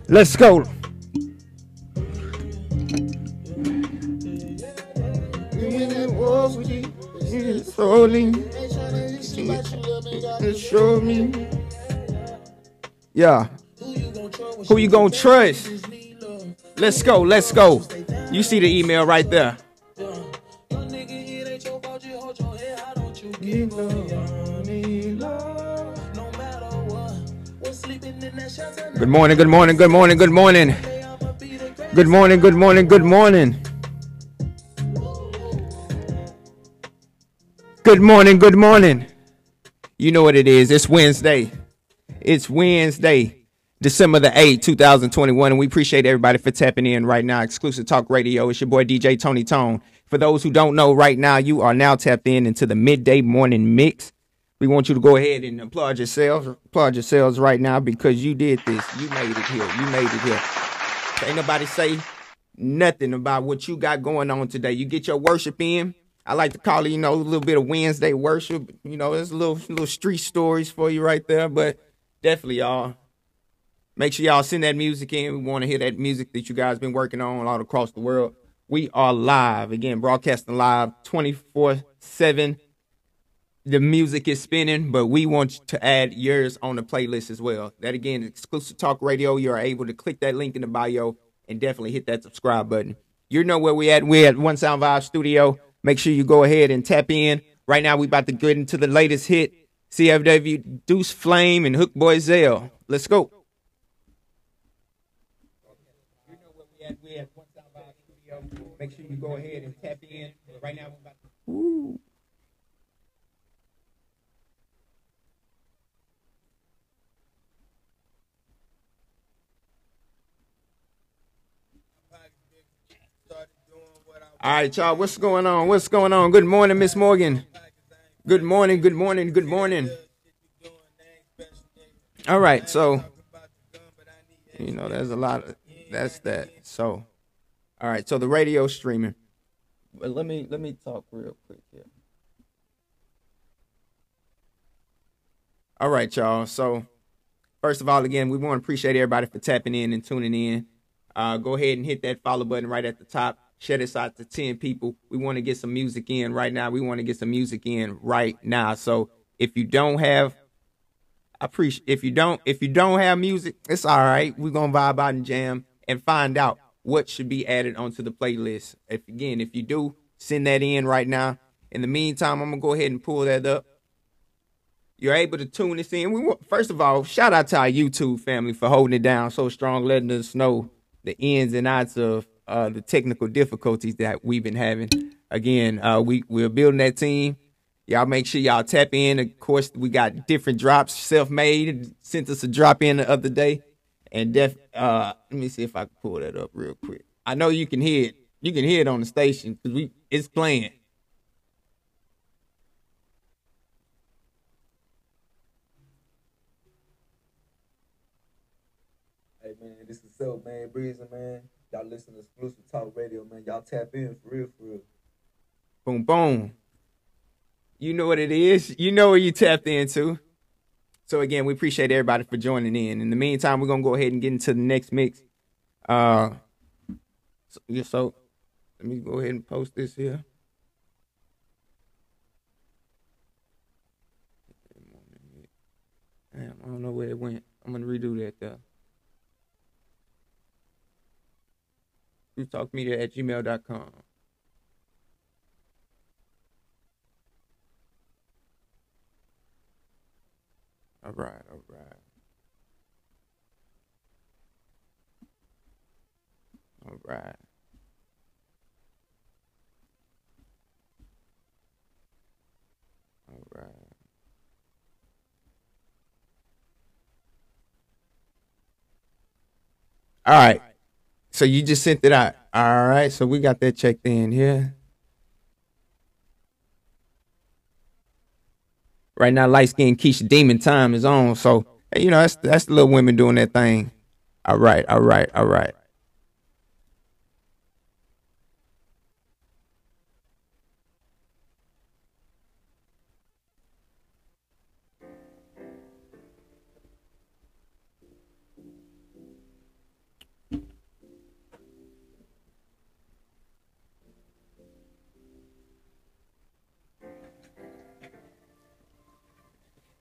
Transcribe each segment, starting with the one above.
Let's go. Show me. Yeah. Who you gonna trust? Let's go. Let's go. You see the email right there. Good morning, good morning, good morning, good morning. Good morning, good morning, good morning. Good morning, good morning. You know what it is. It's Wednesday. It's Wednesday, December the 8th, 2021. And we appreciate everybody for tapping in right now. Exclusive Talk Radio. It's your boy DJ Tony Tone. For those who don't know right now, you are now tapped in into the midday morning mix. We want you to go ahead and applaud yourselves right now because you did this. You made it here. You made it here. Ain't nobody say nothing about what you got going on today. You get your worship in. I like to call it, a little bit of Wednesday worship. There's little street stories for you right there. But definitely, y'all, make sure y'all send that music in. We want to hear that music that you guys been working on all across the world. We are live. Again, broadcasting live 24/7. The music is spinning, but we want to add yours on the playlist as well. That, again, Exclusive Talk Radio. You are able to click that link in the bio and definitely hit that subscribe button. You know where we at. We're at One Sound Vibe Studio. Make sure you go ahead and tap in. Right now, we about to get into the latest hit. CFW, Deuce Flame, and Hook Boy Zell. Let's go. You know where we at. We're at One Sound Vibe Studio. Make sure you go ahead and tap in. Right now, we're about to... Ooh. All right, y'all, what's going on? What's going on? Good morning, Miss Morgan. Good morning, good morning, good morning. All right, so, there's a lot of, that's that. So, all right, so the radio streaming. But let me talk real quick here. All right, y'all. So, first of all, again, we want to appreciate everybody for tapping in and tuning in. Go ahead and hit that follow button right at the top. Share this out to 10 people. We want to get some music in right now. We want to get some music in right now. So if you don't have, if you don't have music, it's all right. We're gonna vibe out and jam and find out what should be added onto the playlist. If you do, send that in right now. In the meantime, I'm gonna go ahead and pull that up. You're able to tune this in. First of all, shout out to our YouTube family for holding it down so strong, letting us know the ins and outs of the technical difficulties that we've been having. Again, we're building that team. Y'all make sure y'all tap in. Of course, we got different drops, self-made. Sent us a drop in the other day. And let me see if I can pull that up real quick. I know you can hear it. You can hear it on the station because it's playing. Hey man, this is so man, Breezy man. Y'all listen to Exclusive Talk Radio, man. Y'all tap in for real, for real. Boom, boom. You know what it is. You know where you tapped into. So, again, we appreciate everybody for joining in. In the meantime, we're going to go ahead and get into the next mix. So let me go ahead and post this here. Damn, I don't know where it went. I'm going to redo that, though. TruthTalkMedia@gmail.com. All right. All right. So you just sent it out. All right. So we got that checked in here. Right now, light skinned Keisha Demon time is on. So, that's the little women doing that thing. All right.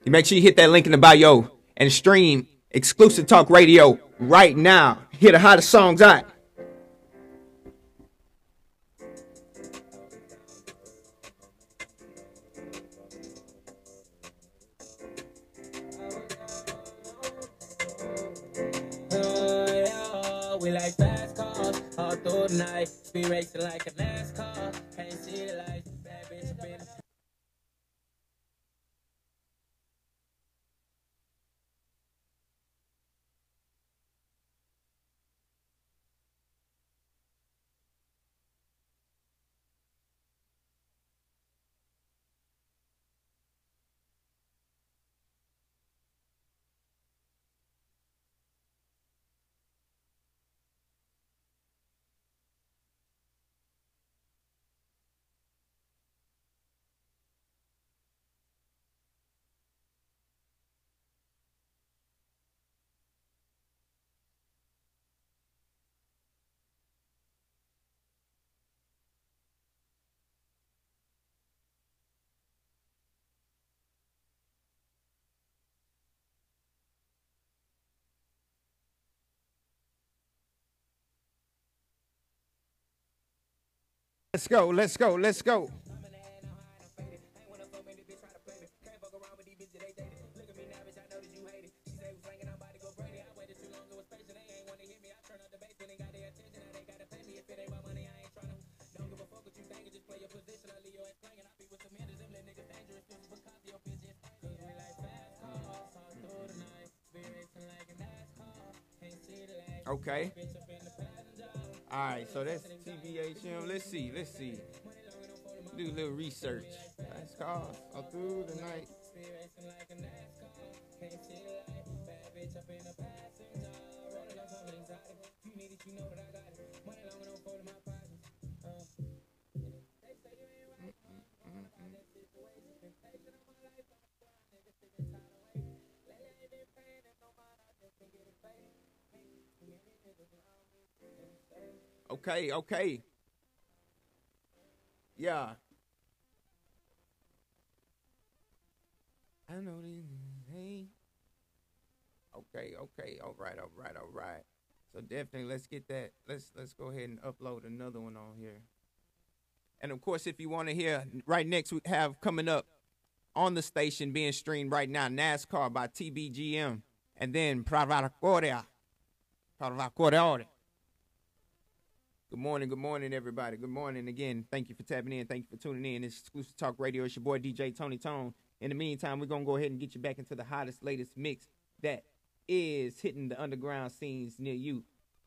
You make sure you hit that link in the bio and stream Exclusive Talk Radio right now. Hear the hottest songs out. We like fast cars all through the night. Speed racing like a NASCAR. Can't see the lights. Bad bitch up in the Let's go, let's go, let's go. Okay. All right, so that's TBHM. Let's see. Do a little research. That's called All Through the Night. Okay. Yeah. I know this. Hey. Okay. All right. So definitely let's get that. Let's go ahead and upload another one on here. And of course, if you want to hear right next, we have coming up on the station being streamed right now, NASCAR by TBGM, and then Pravarakorea. Good morning, everybody. Good morning again. Thank you for tapping in. Thank you for tuning in. It's Exclusive Talk Radio. It's your boy DJ Tony Tone. In the meantime, we're gonna go ahead and get you back into the hottest, latest mix that is hitting the underground scenes near you.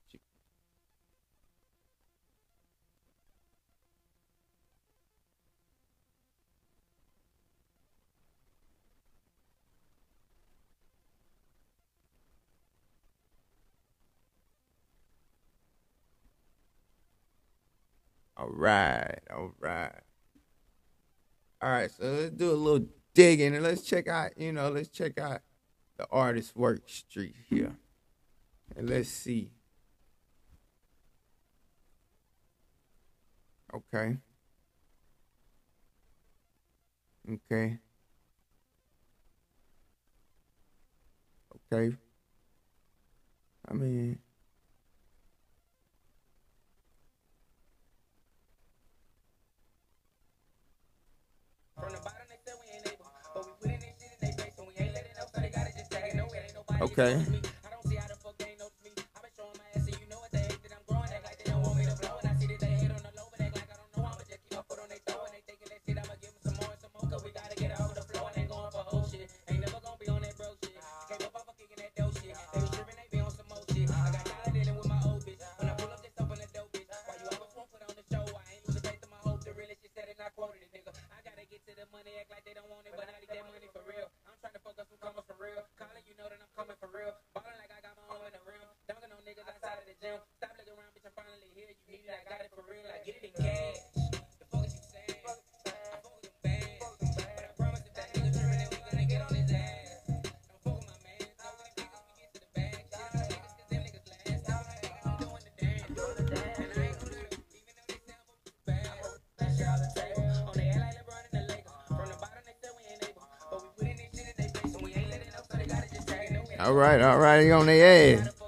All right. All right, so let's do a little digging and let's check out the artist work street here. And let's see. Okay. I mean, okay. All right, he on their ass.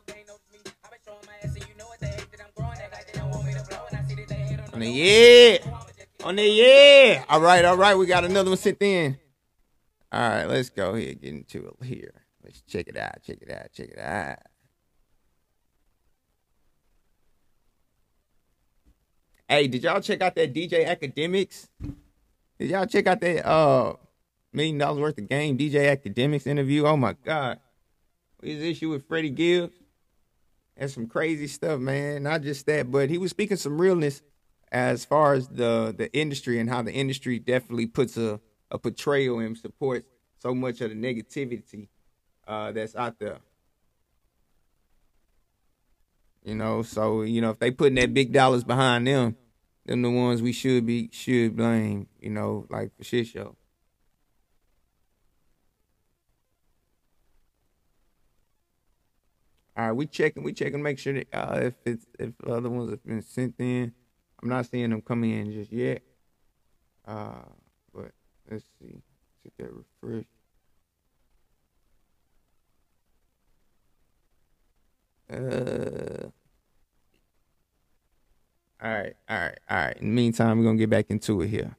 On the yeah. All right, we got another one sent in. All right, let's go here, get into it here. Let's check it out. Hey, did y'all check out that DJ Academics? Did y'all check out that $1 million worth of game DJ Academics interview? Oh my God. His issue with Freddie Gibbs. That's some crazy stuff, man. Not just that, but he was speaking some realness as far as the industry and how the industry definitely puts a portrayal and supports so much of the negativity that's out there. You know, so, you know, if they putting that big dollars behind them the ones we should blame, you know, like for shit show. All right, we checking to make sure that if other ones have been sent in. I'm not seeing them come in just yet. But let's see. Check that refresh. All right. In the meantime, we're gonna get back into it here.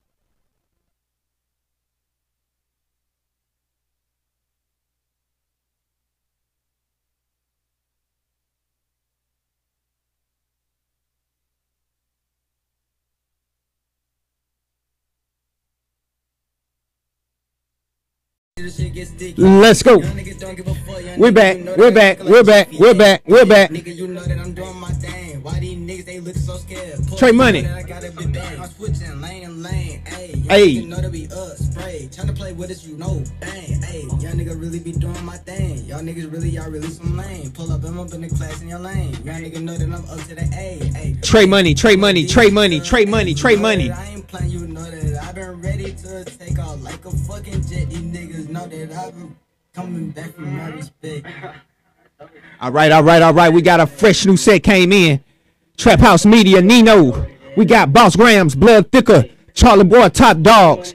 Let's go. We're back. Trey Money. Hey. Trying to play with us, you know. Bang. Hey, young nigga really be doing my thing. Y'all niggas really some lane. Pull up, I'm up in the class in your lane. Young nigga know that I'm up to the A. Trey Money. I ain't playing, you know that I've been ready to take off like a fucking jet. These niggas know that I've been coming back from my respect. All right. We got a fresh new set came in. Trap House Media, Nino. We got Boss Grams, Blood Thicker, Charlie Boy, Top Dogs.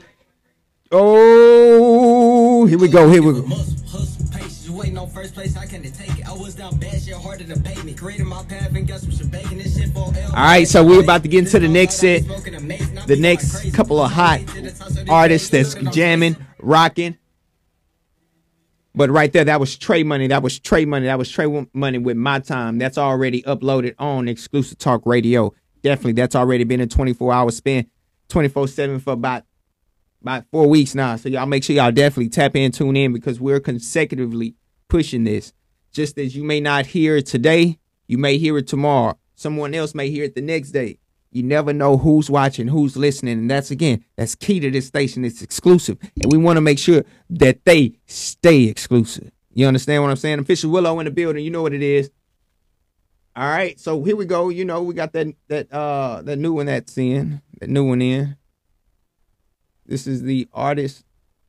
Oh, here we go. Waiting on first place, I can't take it. I was down bad shit, harder to pay me. Created my path and got some shit baking this shit for L. Alright, so we're about to get into the next set. The next couple of hot artists that's jamming, rocking. But right there, that was Trey Money. That was Trey Money with My Time. That's already uploaded on Exclusive Talk Radio. Definitely, that's already been a 24-hour spin, 24/7 for about 4 weeks now. So y'all make sure y'all definitely tap in, tune in, because we're consecutively pushing this. Just as you may not hear it today, you may hear it tomorrow. Someone else may hear it the next day. You never know who's watching, who's listening. And that's key to this station. It's exclusive. And we want to make sure that they stay exclusive. You understand what I'm saying? Official Willow in the building. You know what it is. All right. So here we go. You know, we got that new one that's in. That new one in. This is the artist.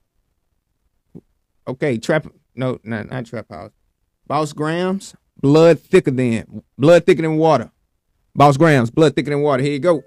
Okay, not Trap House. Boss Grams, Blood Thicker Than Water. Boss Grams, Blood Thicker Than Water. Here you go.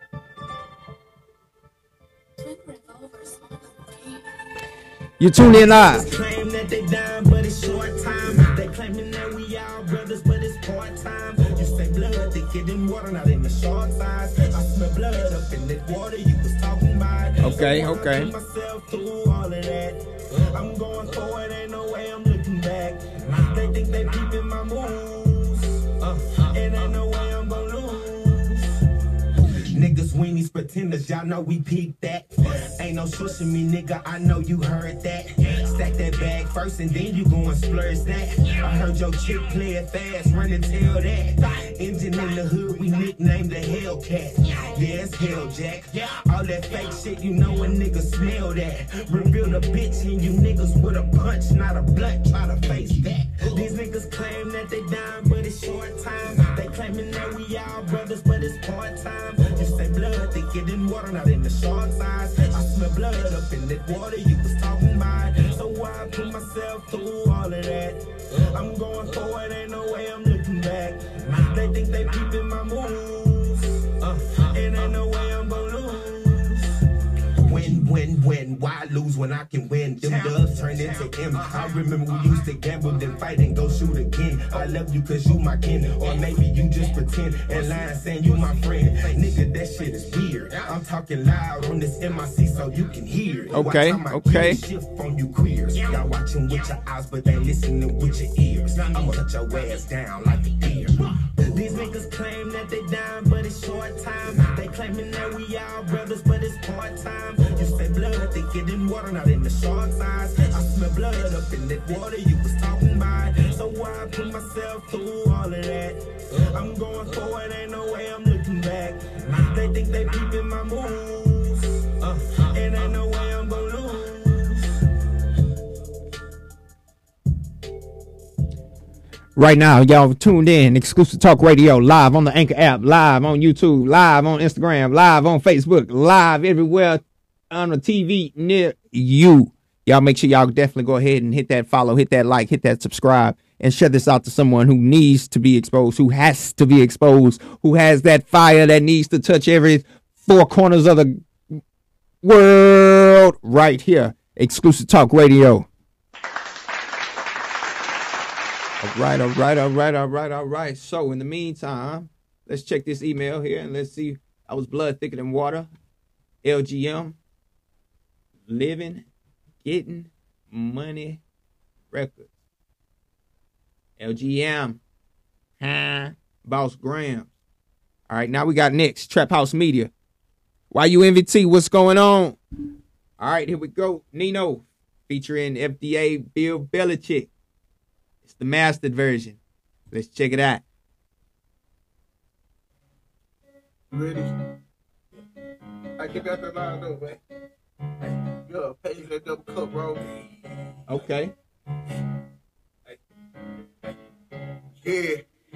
You tune in live. Claim that they dying, but it's short time. They claiming that we all brothers, but it's part time. You say blood thicker than water, not in the short size. I smell blood up in that water you was talking about. Okay. Myself through all of that. I'm going forward, ain't no way I'm looking back. They think they peeping my moves, and ain't no way I'm gonna lose. Niggas, weenies, pretenders, y'all know we peeped that. Ain't no shushing me, nigga, I know you heard that. Stack that bag first and then you go and splurge that. I heard your chick play it fast, run and tell that. Engine in the hood, we nicknamed the Hellcat. Yeah, it's Helljack. All that fake shit, you know a nigga smell that. Reveal the bitch and you niggas with a punch, not a blunt, try to face that. These niggas claim that they dying, but it's short time. They claiming that we all brothers, but it's part time. You say blood thicker than water, not in the short size. I smell blood up in that water you was talking about. So why I put myself through all of that? I'm going forward, ain't no way I'm looking back. They think they peeping my moves, and ain't no way I'm gonna lose. When Win. Why lose when I can win? Them dubs turn into M. I remember we used to gamble, then fight and go shoot again. I love you cause you my kin, or maybe you just pretend and lying saying you my friend. Nigga, that shit is weird. I'm talking loud on this MIC so you can hear it. Okay. Shift on you queers. Y'all watching with your eyes, but they listening with your ears. I'ma cut your ass down like a deer. These niggas claim that they down, but it's short time. They claiming that we all brothers, but it's part time. You say blood, they get in water, not in the shark's eyes. I smell blood up in that water you was talking about. So why I put myself through all of that? I'm going forward, ain't no way I'm looking back. They think they peeping my moves, and ain't no way I'm gonna lose. Right now, y'all tuned in. Exclusive Talk Radio, live on the Anchor app, live on YouTube, live on Instagram, live on Facebook, live everywhere on the TV near you. Y'all make sure y'all definitely go ahead and hit that follow, hit that like, hit that subscribe, and share this out to someone who needs to be exposed, who has to be exposed, who has that fire that needs to touch every four corners of the world right here. Exclusive Talk Radio. All right. So in the meantime, let's check this email here and let's see. I was blood thicker than water. LGM. Living, getting money records. LGM. Boss Grams. All right, now we got next. Trap House Media. YUMVT, what's going on? All right, here we go. Nino, featuring FDA Bill Belichick. It's the mastered version. Let's check it out. Ready? I get that line up, man. Yo, pay that double cup, bro. Okay. Yeah.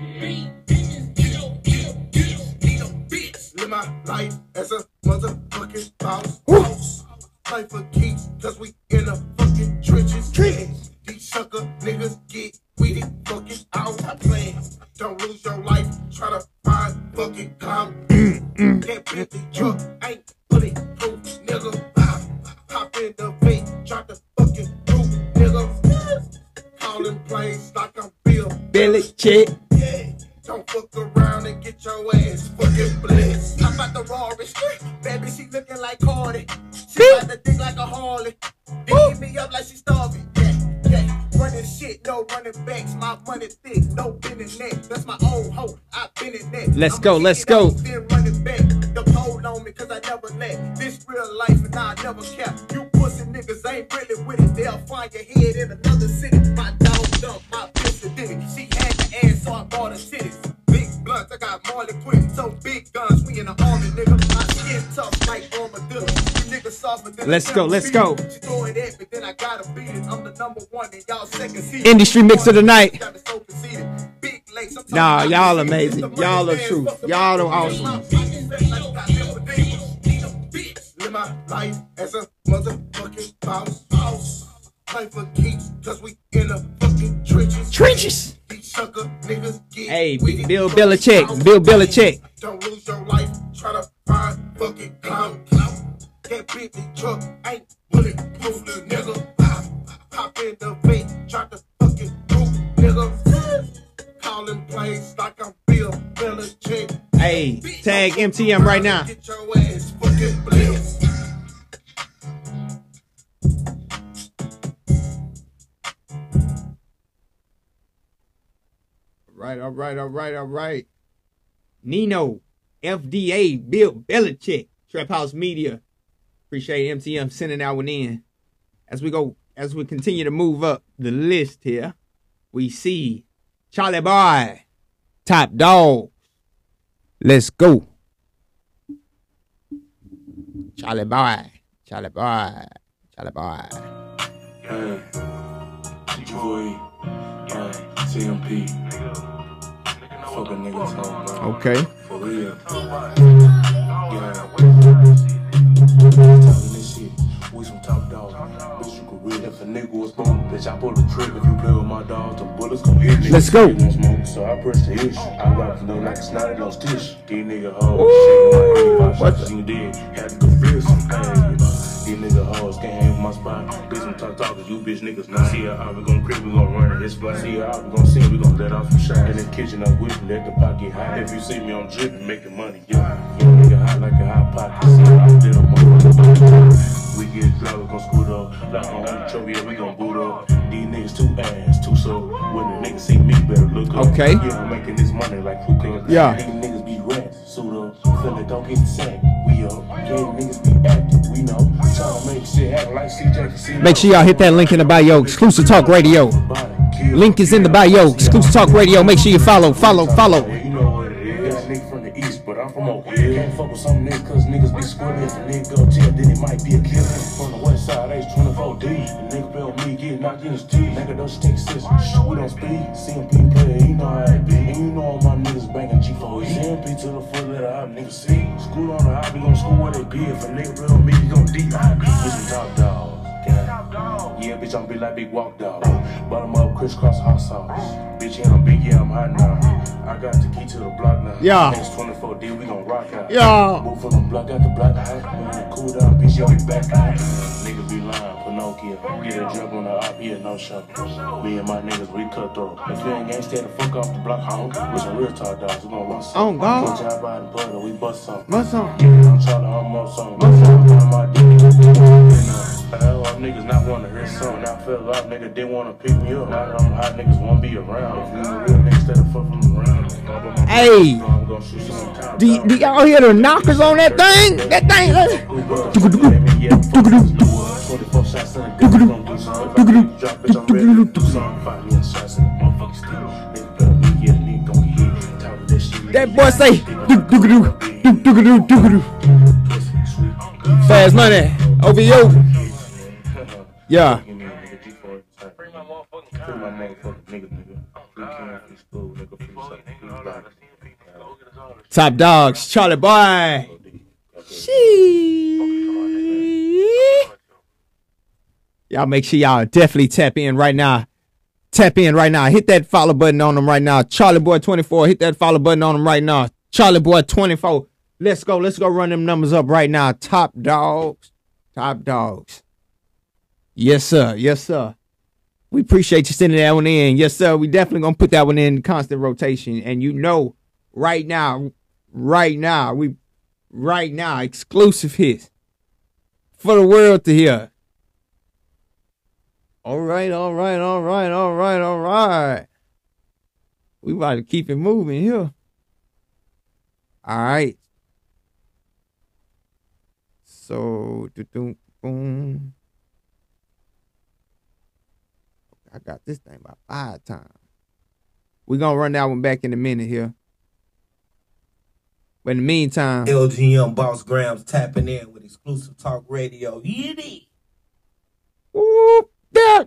Live my life as a motherfucking boss. Fight for keys, cause we in the fucking trenches. These sucker niggas get with it fucking out. I plan. Don't lose your life, try to find fucking calm. That empty truck ain't bulletproof, nigga. Hop in the vape, drop the fucking roof, nigga. Calling plays like I'm Bill Belichick. Yeah. Don't fuck around and get your ass fucking blessed. I'm about to roar it. Baby, she looking like Cardi. She got the dick like a Harley. They keep me up like she starving. Yeah. Running shit, no running backs. My money thick, no bending neck. That's my old hoe. I've been in that. Let's go. Then running back. The pole on me cause I never let. This real life and I never kept. You pussy niggas ain't really with it. They'll find your head in another city. My dog dumped my pistol did it. She had the ass so I bought her titties. Big blunts, I got Marley Quinn. So big guns, we in the army, nigga. My skin tough like armadillo. You niggas softer than Let's go. She throw it at me, then I gotta beat it. I'm the number one and y'all second seed. Industry mix of the night. Big lakes, Nah, y'all amazing. Y'all are true. Y'all are awesome. Live my life as a motherfucking boss. Play for keeps, cause we in the fucking trenches. These sucker niggas get Hey, Bill Belichick. Bill Belichick. Don't lose your life, try to find fucking clout. That big truck ain't bulletproof, nigga. Hop in the vape, drop the fucking roof, nigga. Calling plays like I'm Bill Belichick. Hey, tag MTM right now. Get your ass fucking blessed. All right. Nino, FDA, Bill Belichick, Trap House Media. Appreciate MTM sending that one in. As we continue to move up the list here, we see Charlie Boy, Top Dog. Let's go. Charlie Boy. Yeah. G-Boy. Yeah. TMP. Fuck a nigga talk, man. Okay. For real. Yeah. Talking this shit. We some top dog. Bitch, you can read if a nigga was born. Bitch, I pull the trigger. If you play with my dog, the bullets gon' hit me. Let's go. Smoke, so I press the ish. I rock the like it's not no stitch. These niggas hoes. Shit, my head, my shots you did. Had to go feel some pain. These niggas hoes can't hang with my spot. Bitch, I'm talking, you bitch niggas not. See her out, we gon' creep, we gon' run it. It's fly. See her out, we gon' sing, we gon' let off some shots. In the kitchen, I'm with me, let the pocket high. If you see me, I'm dripping, making money, yeah. You nigga hot like a hot pocket. See her out there, I'm we get dry, we gon' scoot up. Like on the trophy, yeah, we gon' boot up. These niggas too ass, too so. When the niggas see me, better look up. Okay. Yeah, I'm making this money like hookah. Yeah. These niggas be rats, suit up. Feel like don't get sacked, we up. Yeah, niggas be active, we know. Tryna make shit happen like CJ Casino. Make sure y'all hit that link in the bio. Exclusive Talk Radio. Link is in the bio. Exclusive Talk Radio. Make sure you follow. You know what it is. Got a nigga from the east, but I'm from over here. Can't fuck with some niggas, cause niggas be squirting. If a nigga go tell, then it might be a killer. From the west side, H 24D. The nigga feel me, get knocked in his teeth. Nigga, those take sis. We don't speak. CMP player, you know how it be. And you know all my niggas banging G4E. CMP to the foot, let out niggas see. School on the high, we gon' school where they be. If a nigga feel me, he gon' D.I.B. With some top dogs. Yeah, bitch, I'm big like Big Walk Dog. Bottom up, crisscross hot sauce. Bitch, yeah, I'm big, yeah, I'm hot now. I got the key to the block now. Yeah. Next 24D, we gon' rock out. Yeah. Move from the block out the block out. Cool down, bitch, yeah, we back out. Nigga be lying, Pinocchio. Get a jump on the op, yeah, no shot. Me and my niggas, we cutthroat. If you ain't gangsta, the fuck off the block, home. With some real talk dogs, we gon' run some. Oh, God. Put job out in butter, we bust some. Bust some. Yeah, I'm trying to almost some. Bust some. My dick. Hell, all niggas not wanna hear something. Now I fell off, nigga didn't wanna pick me up. Now them hot niggas wanna be around. If you a real nigga, stay the fuck from around. Hey, do y'all hear the knockers on that thing? That thing. That boy say, Fast Money, OVO. Yeah. Top dogs, Charlie Boy. Y'all make sure y'all definitely tap in right now. Tap in right now. Hit that follow button on them right now. Charlie Boy 24. Hit that follow button on them right now. Charlie Boy 24. Let's go. Let's go run them numbers up right now. Top dogs. Top dogs. Yes, sir. Yes, sir. We appreciate you sending that one in. Yes, sir. We definitely going to put that one in constant rotation. And you know, right now, exclusive hits for the world to hear. All right. We about to keep it moving here. All right. So, boom. I got this thing about 5 times. We're going to run that one back in a minute here. But in the meantime, LGM Boss Grams tapping in with Exclusive Talk Radio. Yiddy. Whoop, da.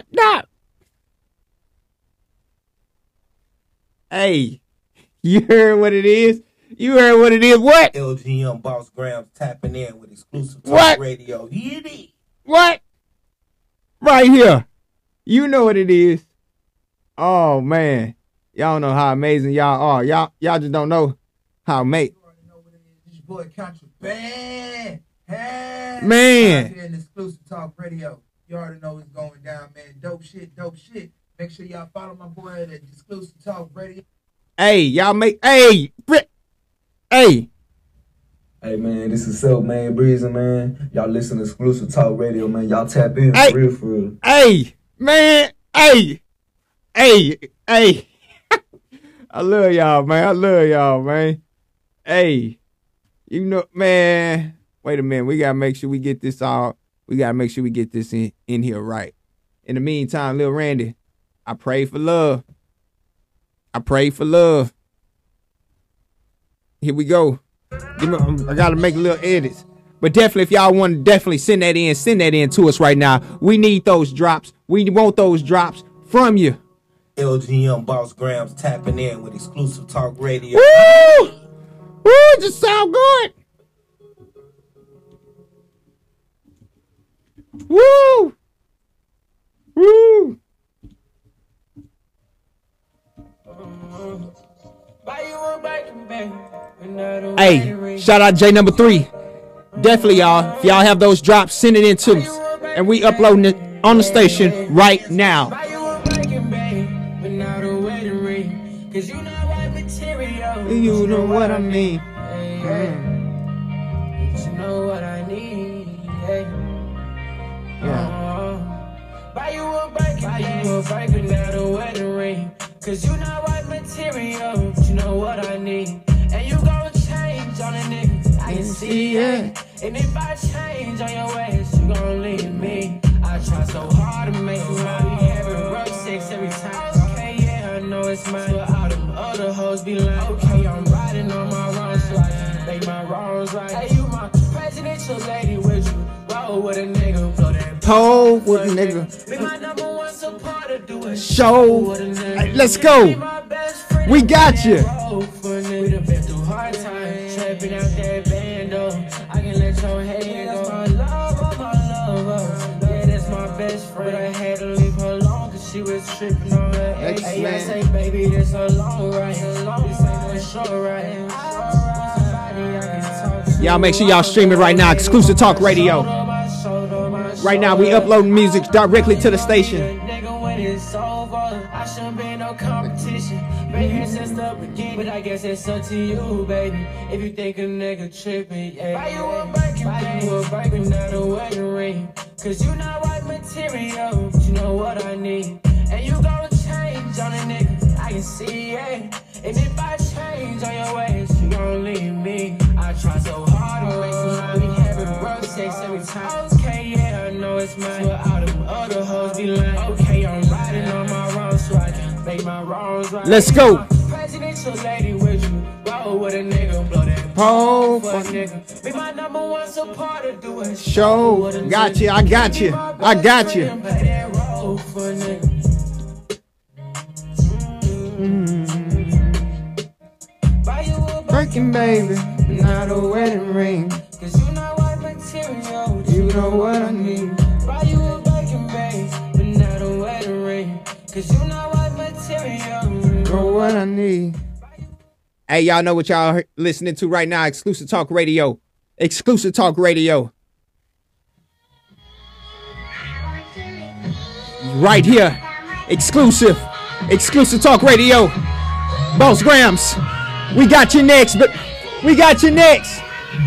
Hey, you heard what it is? What? LGM Boss Grams tapping in with Exclusive Talk Radio. Yiddy. What? Right here. You know what it is. Oh, man. Y'all know how amazing y'all are. Y'all just don't know how amazing. This your boy Contraband. Hey. Man. Here in Exclusive Talk Radio. You already know what's going down, man. Dope shit. Make sure y'all follow my boy at Exclusive Talk Radio. Hey, y'all make... Hey, man, this is Self Man Breezy, man. Y'all listen to Exclusive Talk Radio, man. Y'all tap in for real. Hey, man. Hey. I love y'all, man. Hey, you know, man. Wait a minute. We got to make sure we get this all. We got to make sure we get this in here right. In the meantime, Lil Randy, I pray for love. Here we go. I got to make little edits. But definitely, if y'all want to definitely send that in to us right now. We need those drops. We want those drops from you. LGM Boss Grams tapping in with Exclusive Talk Radio. Woo! Woo! Just sound good. Woo! Hey, shout out J number 3. Definitely, y'all. If y'all have those drops, send it in to us. And we uploading it on the station right now. Buy you a Birkin, babe, but not a wedding ring. Cause you not right material. You know what I mean. Hey, hey. You know what I need. Hey. Buy you a Birkin, not a wedding ring. Cause you not right material. You know what I need. And you gon' change on a nigga. I can see it. And if I change on your ways, you gon' leave me. I try so hard to make you mine. We having rough sex every time. Okay, yeah, I know it's mine. But all them other hoes be like, okay, I'm riding on my wrongs so I can make my wrongs right. Hey, you my presidential lady, would you roll with a nigga? Blow that Pole with a nigga. be my number one supporter, do a Show. Hey, let's go. We got you. We done been through hard times, trapping out that bando. I can let your head go. That's my love, oh my love. Yeah, that's my best friend. But I had to leave her alone cause she was tripping on her ex. Hey, I say, baby, this a long ride. This ain't no short ride. Y'all make sure y'all stream it right now. Exclusive Talk Radio. Right now, we uploading music directly to the station. Nigga, when it's over, I shouldn't be no competition. Been here since the beginning, but I guess it's up to you, baby. If you think a nigga tripping, yeah. Buy you a Birkin, not a wedding ring. Cause you not right material, but you know what I need. And you gon' change on a nigga, I can see it. And if I change on your ways, you gon' leave me. I try so hard to make you mine. We having rough sex every time. Okay, yeah, I know it's mine. But all them other hoes be like, okay, I'm riding on my wrongs so I can make my wrongs right. Let's go. Presidential lady, would you roll with a nigga? Blow that Pole for a for nigga. Be my number one supporter, do a show. with a Got nigga. you. I got you. I got you. Play that role for a nigga. Buy you a Birkin, baby, not a wedding ring. cause you know what material. You know what I need. Buy you a Birkin, babe, but not a wedding ring. Cause you know what material. Know what I need. Hey, y'all know what y'all listening to right now. Exclusive Talk Radio. Exclusive Talk Radio. Right here. Exclusive. Exclusive Talk Radio. Boss Grams. We got you next, but we got you next.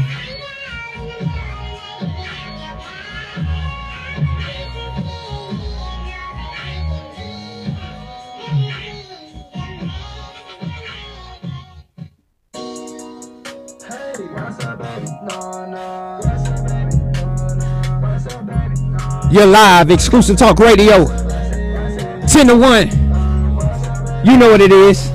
You're live, Exclusive Talk Radio. 10 to 1. You know what it is.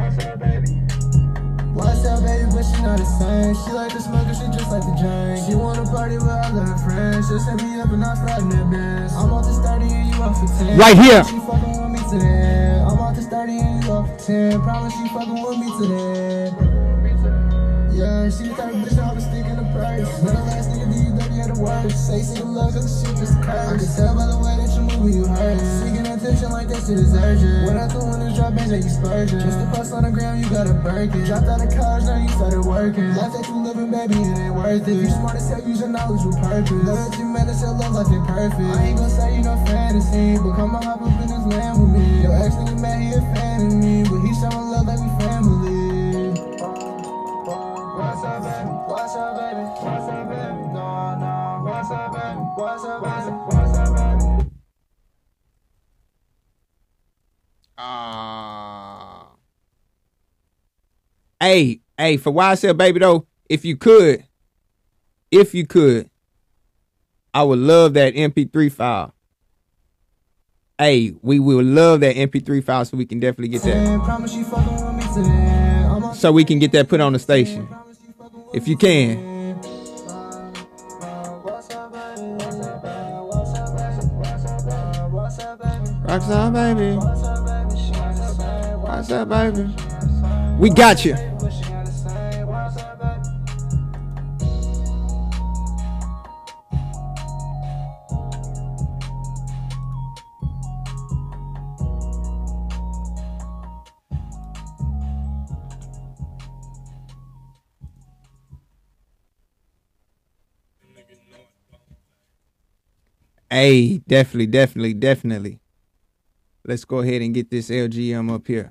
What's up, baby, but she not the same. She like to smoke and she just like to drink. She wanna party with all of her friends. Just hit me up and I'll slide in that Benz. I'm off this 30 and you off for 10. Right here. She fucking with me to the end. I'm off this 30 and you off for 10. Promise she fucking with me to the end. Yeah, she the type of bitch that have a stick in the purse. When the last nigga do you dirty at the worst. Say single love cause the shit just a curse. I can tell by the way that you move when you hurt. Seeking attention like that shit is urgent. When I threw in this drop, bitch, like you spurging. Just to post on the ground, you got a Birkin. Dropped out of college, now you started working. Life that you living, baby, it ain't worth it. You smart as hell, use your knowledge with purpose. Loyalty, man, it's your love life ain't perfect. I ain't gon' say you no fantasy, but come on, hop up in this land with me. Your ex nigga mad, he a fan of me, but he showing love like we family. What's up, baby? What's up, baby? What's up, baby? No, no. What's up, baby? What's up, baby? What's up, baby? Hey, for YSL, baby, though, if you could, I would love that MP3 file. Hey, we will love that MP3 file so we can definitely get that. So we can get that put on the station. If you can. Rockstar, baby. What's up, baby? We got you. Hey, definitely. Let's go ahead and get this LGM up here.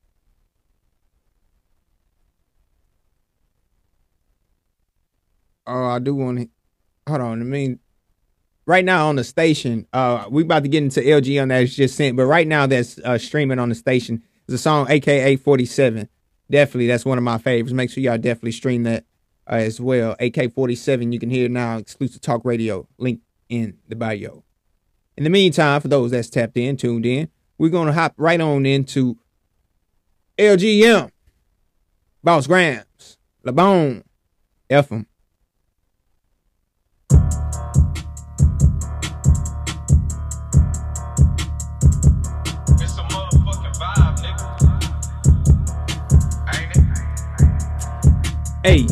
Oh, I do want to. Hold on. I mean, right now on the station, we about to get into LGM that's just sent, but right now that's streaming on the station is a song AKA 47. Definitely, that's one of my favorites. Make sure y'all definitely stream that as well. AK-47, you can hear it now. Exclusive Talk Radio. Link in the bio. In the meantime, for those that's tapped in, tuned in, we're going to hop right on into LGM, Boss Grams, LeBone, FM. It's a motherfucking vibe, nigga. Ain't it? Hey.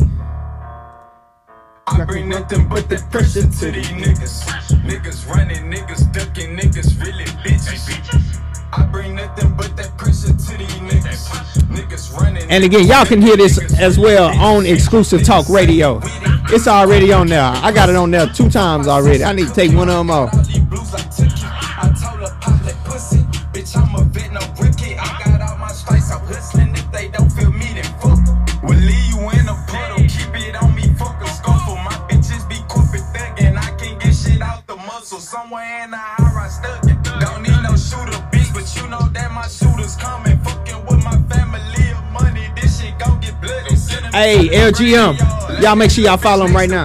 I bring nothing but the pressure to these niggas. Niggas running, niggas ducking, niggas really bitches. I bring nothing but that pressure to these niggas. Niggas running. And again, y'all can hear this as well on Exclusive Talk Radio. It's already on there. I got it on there 2 times already. I need to take one of them off. I told her pop that pussy. Bitch, I'm a vet, no rookie. I got all my stripes, I'm hustling. If they don't feel me, then fuck. We'll leave you in a puddle. Keep it on me, fuck a scuffle. My bitches be corporate thuggin'. I can get shit out the muscle. Somewhere in the high, I stuck it. Don't need no shooter, bitch, but you know that my shooter's coming. Fucking with my family of money. This shit gon' get bloody. Hey, LGM. Y'all make sure y'all follow him right now.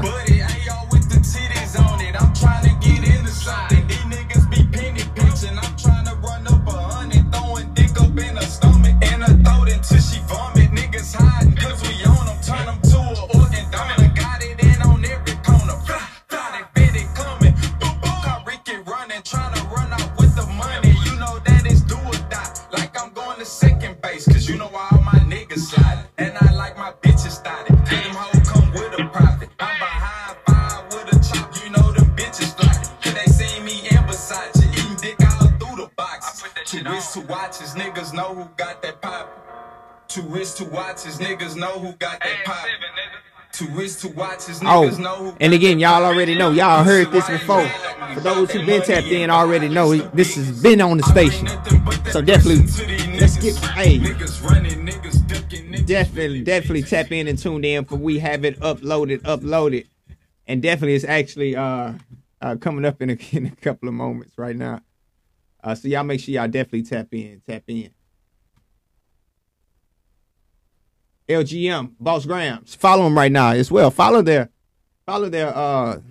Niggas know who got that pop. Too rich to watch his niggas know who got that pop. Too rich to watch his niggas know who. And again, y'all already know. Y'all heard this before. For those who've been tapped in already know this has been on the station. So definitely, let's get definitely tap in and tune in for we have it uploaded. And definitely it's actually coming up in a couple of moments right now. So y'all make sure y'all definitely tap in. LGM, Boss Grams. Follow them right now as well. Follow their follow the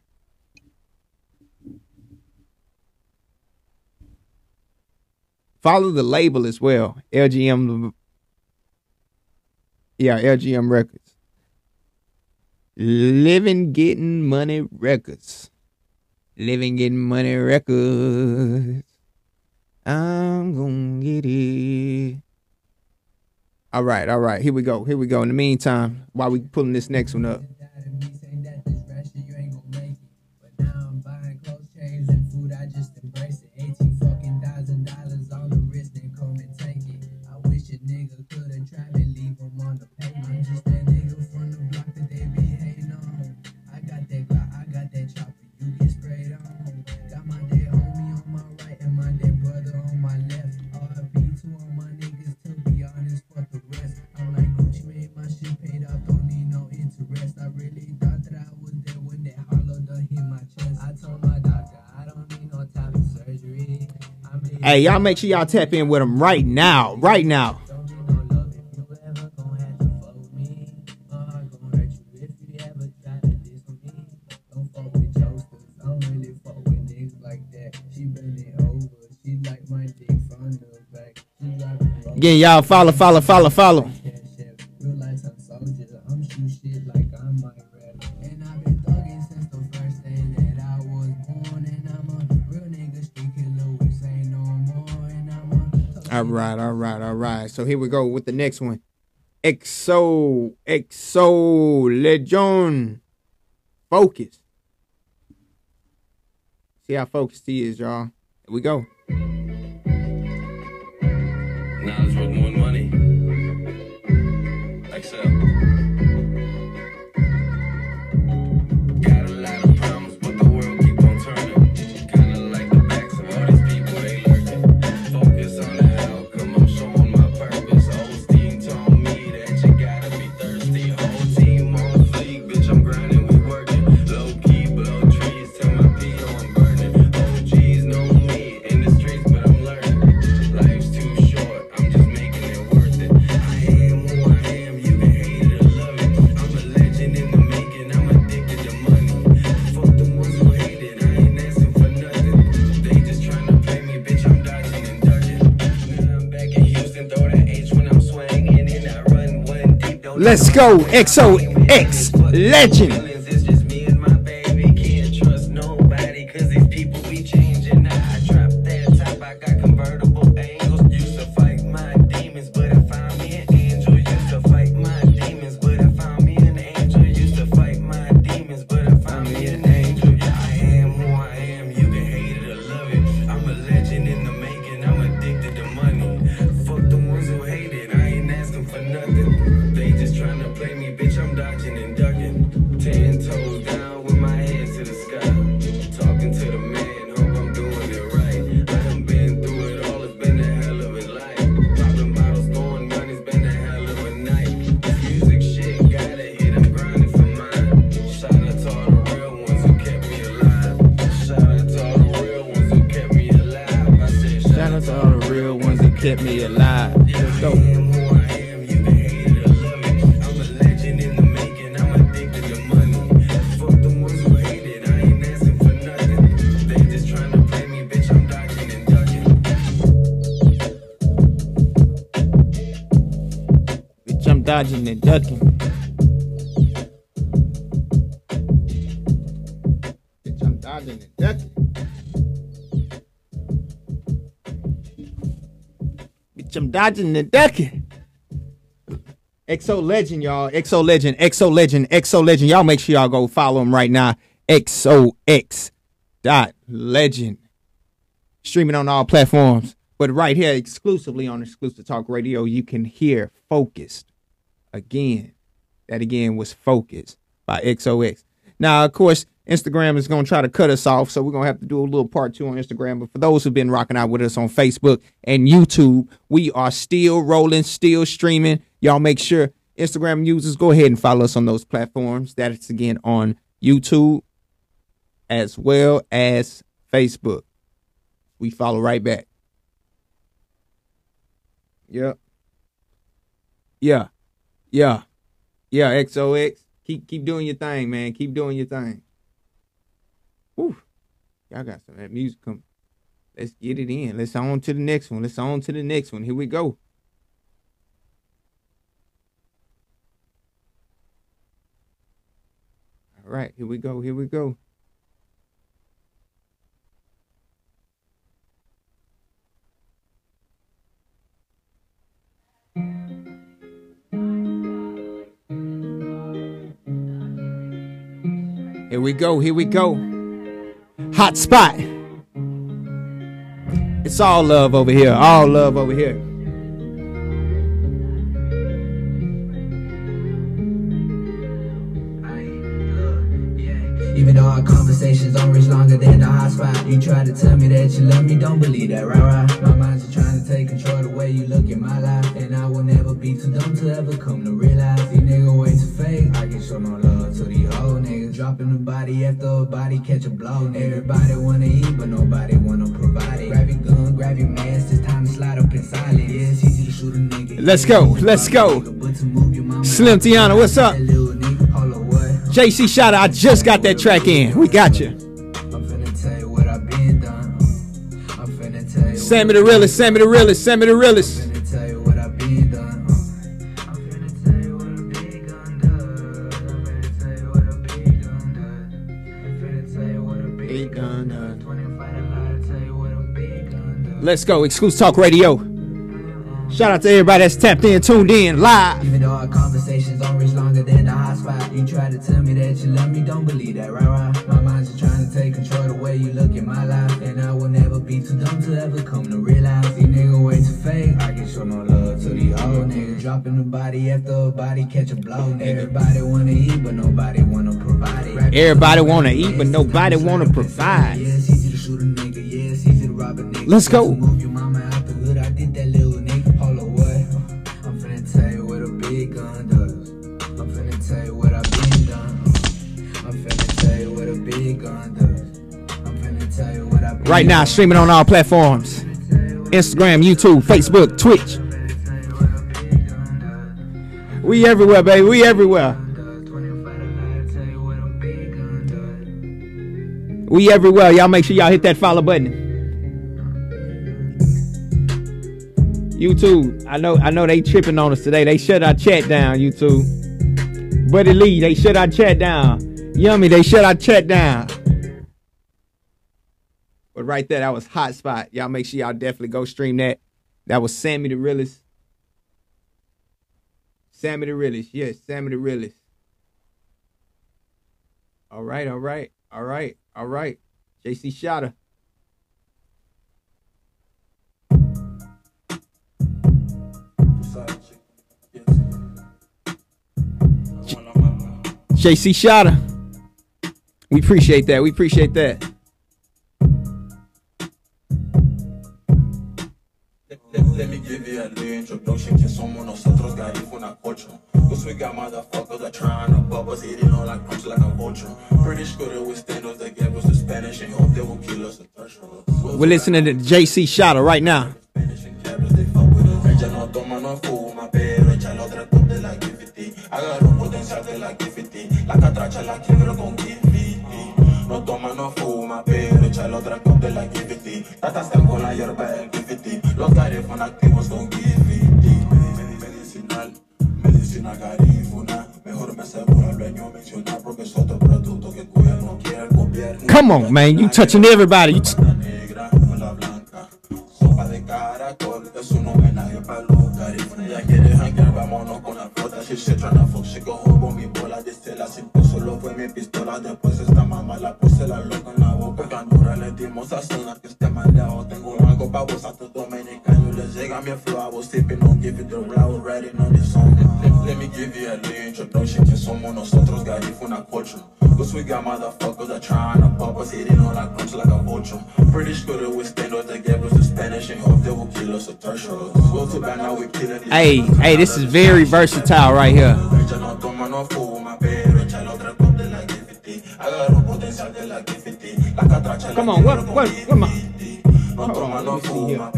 label as well. LGM. Yeah, LGM Records. Living Getting Money Records. Living Getting Money Records. I'm gonna get it. All right. Here we go. In the meantime, while we pulling this next one up. Hey, y'all make sure y'all tap in with them right now. Again, y'all follow. All right. So here we go with the next one. EXO Legion. Focus. See how focused he is, y'all. Here we go. Knowledge worth more than money. Excel. Got a lot of problems, but the world keep on turning. Let's go, XOX Legend. It's just me and my baby. Can't trust nobody, cause these people be changing. Now I dropped that top, I got convertible angles. Used to fight my demons, but I found me an angel. Used to fight my demons, but I found me an angel. Used to fight my demons, but I found me an angel. Yeah, I am who I am, you can hate it or love it. I'm a legend in the making, I'm addicted to money. Fuck the ones who hate it, I ain't asking for nothing. They just trying to play me, bitch, I'm dodging and ducking. 10 toes down with my head to the sky. Talking to the man, hope I'm doing it right. I done been through it all, it's been a hell of a life. Popping bottles, throwing money's been a hell of a night. This music shit, gotta hit, I'm grinding for mine. Shout out to all the real ones who kept me alive. Shout out to all the real ones who kept me alive. I said, Shout out to all the real ones that kept me alive. Let's go. I'm dodging and ducking. Bitch, I'm dodging and ducking. Bitch, I'm dodging and ducking. XO Legend, y'all. XO Legend, XO Legend, XO Legend. Y'all make sure y'all go follow him right now. XOX.Legend. Streaming on all platforms. But right here, exclusively on Exclusive Talk Radio, you can hear Focused. Again, that again was Focused by XOX. Now, of course, Instagram is going to try to cut us off, so we're going to have to do a little part 2 on Instagram. But for those who've been rocking out with us on Facebook and YouTube, we are still rolling, still streaming. Y'all make sure Instagram users go ahead and follow us on those platforms. That is, again, on YouTube as well as Facebook. We follow right back. Yep. Yeah. XOX. Keep doing your thing, man. Keep doing your thing. Woo. Y'all got some of that music coming. Let's get it in. Let's on to the next one. Here we go. All right, here we go. Here we go. Hot spot. It's all love over here. Even though our conversations don't reach longer than the hot spot. You try to tell me that you love me, don't believe that, rah. My mind's just trying to take control of the way you look in my life. And I will never be too dumb to ever come to realize these niggas way too fake. I can show no love to these whole niggas. Dropping a body after a body, catch a blow. Everybody wanna eat, but nobody wanna provide it. Grab your gun, grab your mask, it's time to slide up in silence. Yeah, it's easy to shoot a nigga. Let's go. Slim Tiana, what's up? JC Shotta, I just got that track in. We got you. Sammy the realest. Let's go. Exclusive Talk Radio. Shout out to everybody that's tapped in, tuned in, live. Even though our conversations don't reach longer than the hot spot. You try to tell me that you love me, don't believe that, rah. My mind's just trying to take control of the way you look in my life. And I will never be too dumb to ever come to realize these niggas way too fake. I can show no love to these whole niggas. Dropping a body after a body, catch a blow. Everybody wanna eat, but nobody wanna provide it. Everybody wanna eat, but nobody wanna provide. Yeah, it's easy to shoot a nigga, yeah, it's easy to rob a nigga. Let's go. Move your mama out the hood, I did that little nigga. Hold on, what? I'm finna tell you what a big gun does. I'm finna tell you what I've been done. I'm finna tell you what a big gun does. I'm finna tell you what I've been Right now, streaming on all platforms. Instagram, YouTube, Facebook, Twitch. We everywhere, baby. We everywhere. We everywhere. Y'all make sure y'all hit that follow button. YouTube, I know they tripping on us today. They shut our chat down, YouTube. Buddy Lee, they shut our chat down. Yummy, they shut our chat down. But right there, that was Hot Spot. Y'all make sure y'all definitely go stream that. That was Sammy the Realist. Sammy the Realist. Yes, Sammy the Realist. All right. JC Shotta. JC Shotta. We appreciate that. Let me give you a little introduction. Que somos nosotros, Garifuna Culture. Cause we got motherfuckers that trying to bub us, eating all like punch like a vulture. Pretty sure that we stand us, they gave us the Spanish and hope they will kill us. We're listening to JC Shotta right now. Agarro potencial de la gifty, la catracha la quiebro con gifty. No toma, no fuma, pero echa la otra cop de la gifty. Tatascan con la hierba del gifty, los garifuna activos con gifty. Medicina garifuna, mejor me aseguro el dueño mencionar porque es otro producto que cuya no quiere el gobierno. Come on, man, you touching everybody. La blanca, sopa de caracol, es un homenaje para los garifuna. Ya quiere hangar, vámonos con la flota. She shit tryna fuck, she go home con mi bola de estela. Sin solo fue mi pistola, después esta mamá la puse la loca en la boca. Canura le dimos a zona que esté maleado. Tengo algo pa' vos a tu dominicano. Les llega mi flow, I was sipping on give it the route, already know this song. Let me give you a little introduction. Que somos nosotros, Garifuna Culture. Cause we got motherfuckers that trying to pop us, eating all like punch like a vulture. Pretty sure that we stand up, they gave us the Spanish and hope they will kill us or torture us. Go to bad now, we killing these. Hey, this is very versatile right here. Come on, what my... Hold on, let me see here.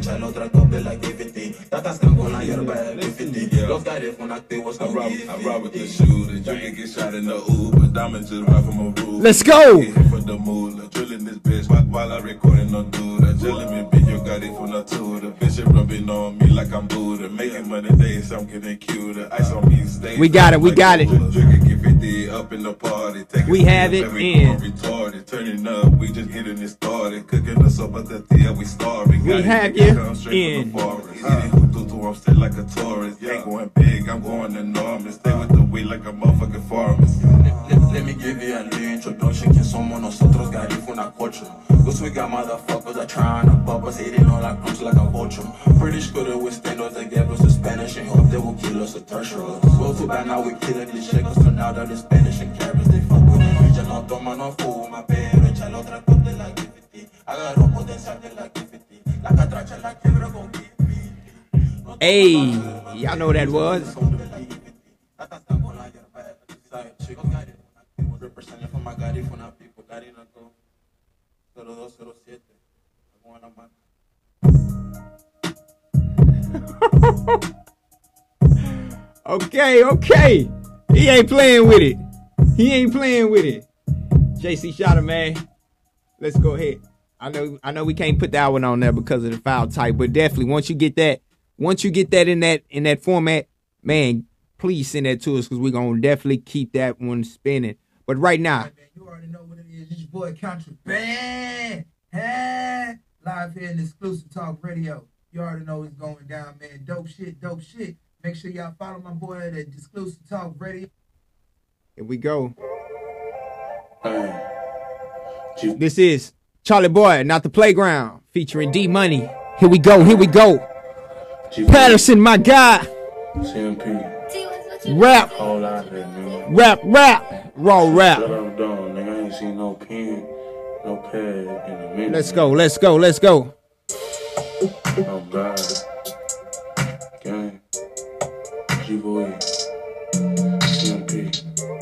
Let's go. While I recording no dude, I jelly me bitch, you got it from the tour. The bitch rubbing on me like I'm Buddha. Making money days, I'm getting cuter. Ice on me, stay. We got it. Drinking, get 50 up in the party. We have it in. Retarded, turning up, we just getting it started. Cooking us up at the theater, we starving. We have you in. I'm still like a tourist. You ain't going big, I'm going enormous. Stay with the weight like a motherfucking pharmacist. Let me give you a little introduction. Que somos nosotros, Garifuna Culture. Cause we got motherfuckers that trying to pop us, eating all like punch like a vulture. Pretty sure that we stand up, they gave us the Spanish and hope they will kill us or torture us. Go to bad now, we killing these shit. Cause turn out that the Spanish and Caribs, they fuck with it. Ya no toma, no fuma, pero echa la otra cop de la gifty. Agarro potencial de la gifty. La catracha la quiebro con gifty. Hey, y'all know what that was. Okay. He ain't playing with it. JC Shotta, man. Let's go ahead. I know we can't put that one on there because of the file type, but definitely once you get that in that format, man, please send that to us because we're gonna definitely keep that one spinning. But right now, you already know what it is. It's your boy Contraband, live here in Exclusive Talk Radio. You already know what's going down, man. Dope shit. Make sure y'all follow my boy at Exclusive Talk Radio. Here we go. This is Charlie Boy, Not the Playground, featuring D Money. Here we go. Patterson, my guy. CMP. Rap. Whole lot of it, man. Rap. Raw rap. Shut up, dog, nigga. I ain't seen no pen, no pad in a minute. Let's go. Oh, God. Gang. G-Boy. CMP.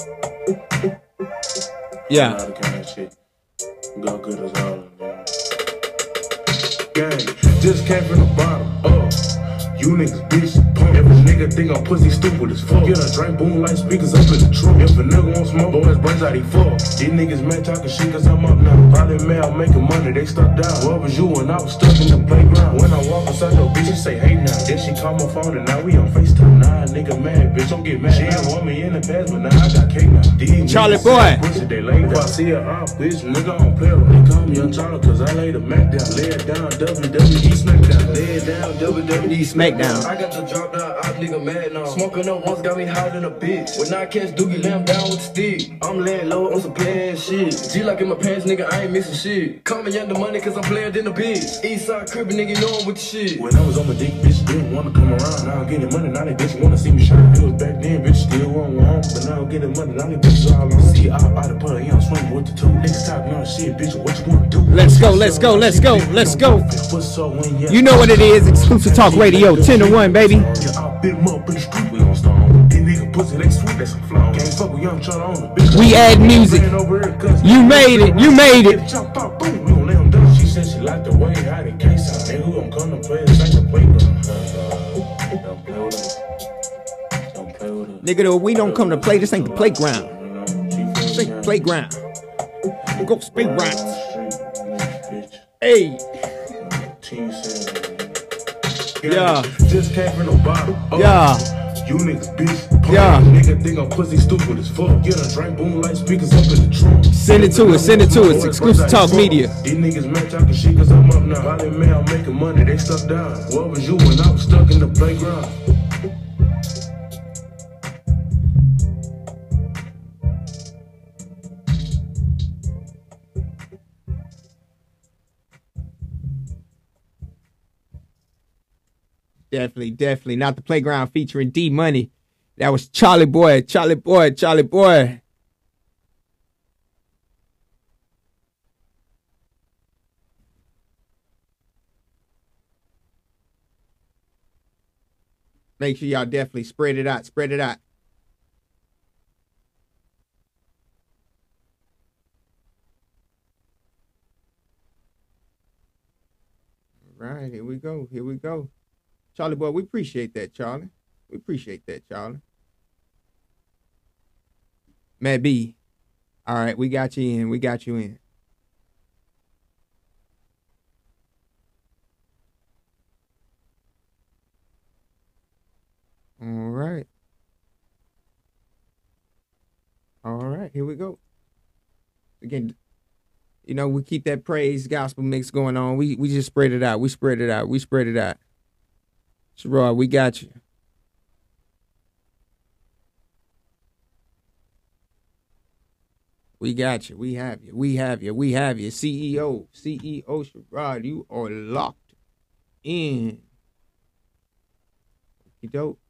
Yeah. A lot of gang shit. Go good as all of them. Gang. Just came from the bottom. You niggas bitch. trunk. If a nigga think I'm pussy stupid as fuck, get a drink, boom like speakers up in the trunk. If a nigga want smoke, boys brains out he fuck. These niggas mad talking shit cause I'm up now. Probably mad making money, they stuck down. What was you when I was stuck in the playground? When I walk inside your bitch, she say hey now. Then she call my phone and now we on FaceTime. Nah, nigga mad, bitch, don't get mad. She ain't want me in the past, but now I got cake now. These Charlie boy. Pussy, they lay down. If I see her up, bitch, nigga on play with. They call me Young Charlie cause I lay the Mac down. Lay it down, WWE Smackdown. Lay it down, WWE Smackdown. I got the drop down, I nigga mad now. Smoking up once got me higher than a bitch. When I catch Doogie, lay him down with the stick. I'm laying low on some playin' shit. G-Lock in my pants, nigga, I ain't missing shit. Call me Young the money cause I'm player than a bitch. Eastside cribbin', nigga, know I'm with the shit. When I was on my dick, bitch didn't wanna come around. Now I'm getting money, now they bitch wanna see me shine. It was back then, bitch still won't home. But now I'm getting money, now they bitches all on see. I buy the putter, yeah, I'm swinging with the two. Niggas talking on shit, bitch, what you wanna do? Let's go, let's go, let's go, let's go. You know what it is, Exclusive Talk Radio, 10 to 1, baby. Yeah, I bit him up in the street, we gon' stone. These niggas pussy, they sweet, that's some flaw. Can't fuck with Young Charlie on the bitch. We add music. You made it, you made it. Chop out, boom, we gon' lay him down. She said she liked the way I did case out. Nigga, who gon' come to play this ain't the playground. Don't play with us. Don't play with us. Nigga, we don't come to play, this ain't the playground. This ain't the playground. We go speed rounds. Hey. Yeah. Just came from the bottom. Yeah. You niggas bitch. Yeah. Nigga think I'm pussy stupid as fuck. Get a drink, boom like speakers up in the trunk. Send it to us, send it to us. Exclusive Talk Media. These niggas mad talking shit cause I'm up now. Probably man, I'm making money, they stuck down. What was you when I was stuck in the playground? Definitely, definitely. Not the Playground featuring D Money. That was Charlie Boy, Charlie Boy, Charlie Boy. Make sure y'all definitely spread it out, spread it out. All right, here we go, here we go. Charlie Boy, we appreciate that, Charlie. We appreciate that, Charlie. Matt B. All right, we got you in. We got you in. All right. All right, here we go. Again, you know, we keep that praise gospel mix going on. We just spread it out. We spread it out. We spread it out. Sherrod, we got you. We got you. We have you. We have you. We have you. CEO Sherrod, you are locked in. You dope.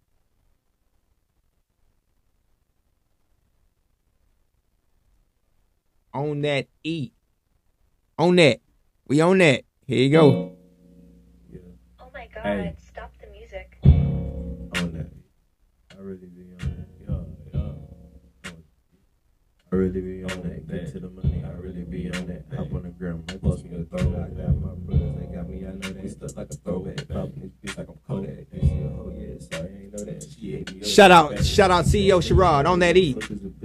On that E. On that. We on that. Here you go. Oh my God, Hey. stop the music. On that. I really be on that. Yeah. I really be on that. Get to the money. I really be on that. Hop on the gram. Might bust me a throwback. I got my brothers. They got me. I know they stuck like a throwback. Popping this bitch like I'm Kodak. They see a hoe. Yeah, sorry, I ain't know that. She ate me up. Shout out CEO Sherrod on that E.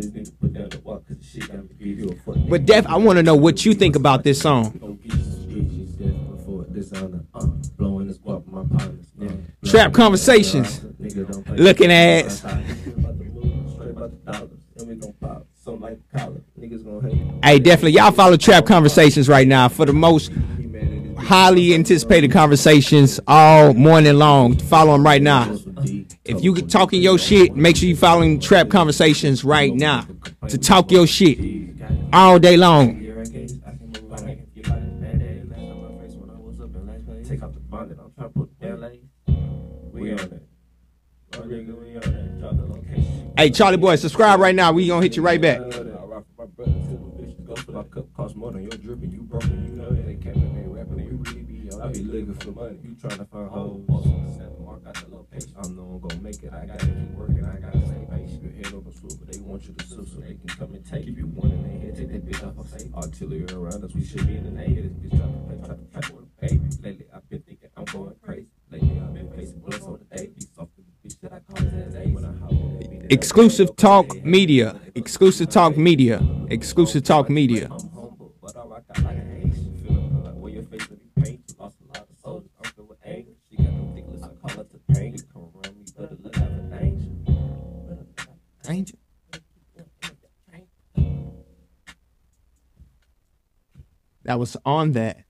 But Def, I want to know what you think about this song. Trap Conversations. Looking ass. Hey, definitely. Y'all follow Trap Conversations right now for the most highly anticipated conversations all morning long. Follow them right now. If you talking your shit, make sure you following Trap Conversations right now to talk your shit all day long. Hey, Charlie Boy, subscribe right now. We gonna hit you right back. Cost more than your dripping, you broken, you know that they capping, they rapping, we really be on. I be looking for money, you trying to find hoes. Mark out the location, I know I'm gonna make it. I gotta keep working, I gotta stay patient. Your head over swoop, but they want you to sue so they can come and take. If you want in their head, take that bitch off of safe. Artillery around us, we should be in the neighborhood. This bitch trying to fight for the baby. Lately, I've been thinking I'm going crazy. Lately, I've been facing blunts on the day. These soft bitch Exclusive Talk Media. Exclusive Talk Media. Exclusive Talk Media. But I rock out like an Asian. Feeling like where your face will be painted. Lost a lot of soldiers. I'm filled with anger. She got them thick lips. I call her to pain. Come around me, better look like an angel. Angel. That was on that.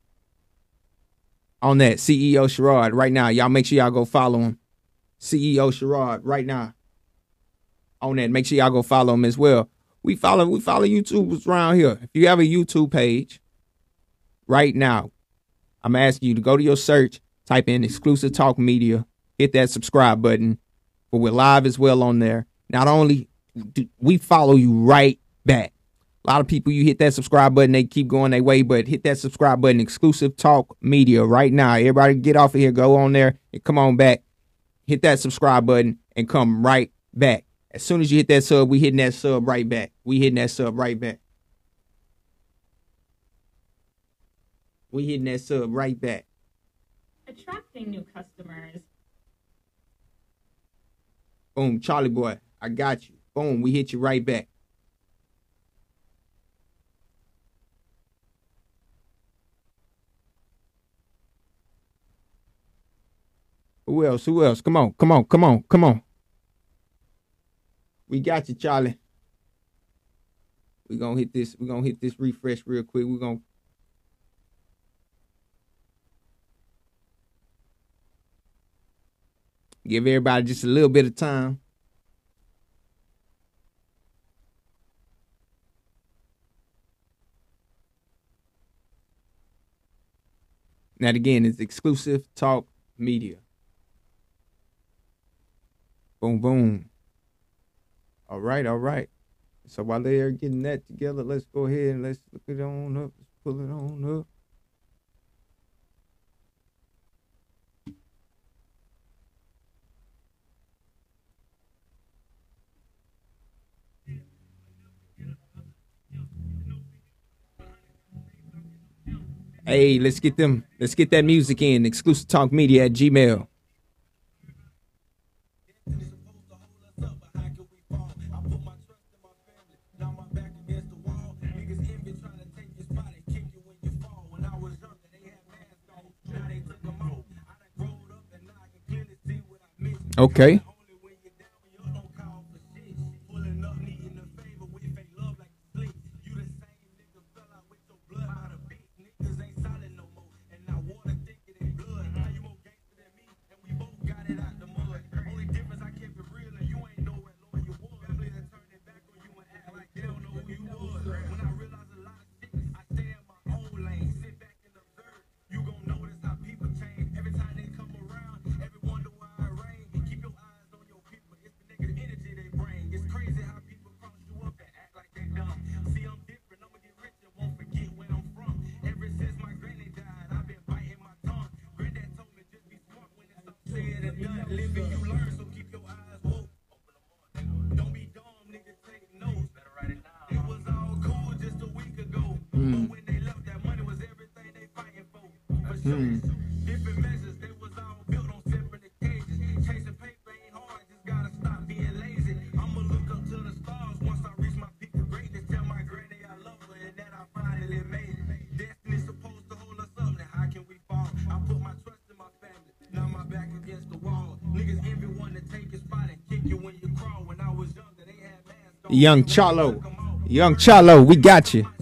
On that, CEO Sherrod right now. Y'all make sure y'all go follow him. CEO Sherrod right now. On that, make sure y'all go follow him as well. We follow YouTubers around here. If you have a YouTube page, right now, I'm asking you to go to your search, type in Exclusive Talk Media, hit that subscribe button. But we're live as well on there. Not only do we follow you right back. A lot of people, you hit that subscribe button, they keep going their way, but hit that subscribe button, Exclusive Talk Media right now. Everybody get off of here, go on there, and come on back. Hit that subscribe button and come right back. As soon as you hit that sub, we hitting that sub right back. We hitting that sub right back. We hitting that sub right back. Attracting new customers. Boom, Charlie boy, I got you. Boom, we hit you right back. Who else? Who else? Come on, come on, come on, come on. We got you, Charlie. We're gonna hit this refresh real quick. We're gonna give everybody just a little bit of time. Now again, it's Exclusive Talk Media. Boom, boom. All right, all right. So while they're getting that together, let's go ahead and let's look it on up. Let's pull it on up. Hey, let's get that music in. Exclusive Talk Media at Gmail. Okay. Young Charlo, we got you.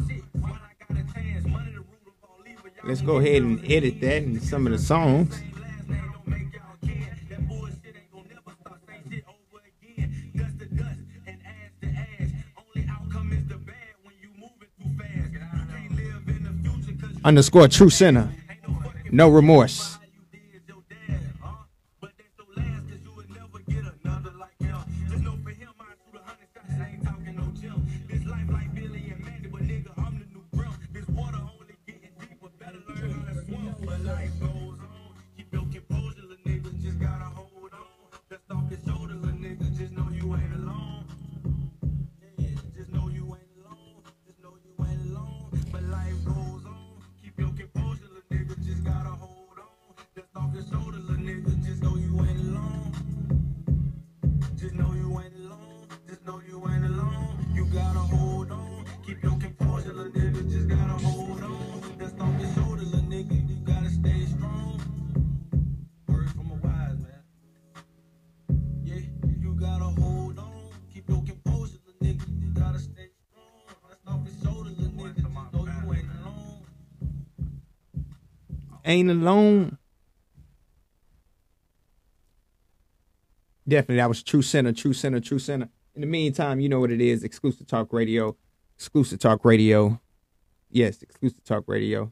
Let's go ahead and edit that in some of the songs. _ True Center. No remorse. ain't alone. Definitely, that was True Center, True Center, True Center. In the meantime, you know what it is. Exclusive Talk Radio. Exclusive Talk Radio. Yes, Exclusive Talk Radio.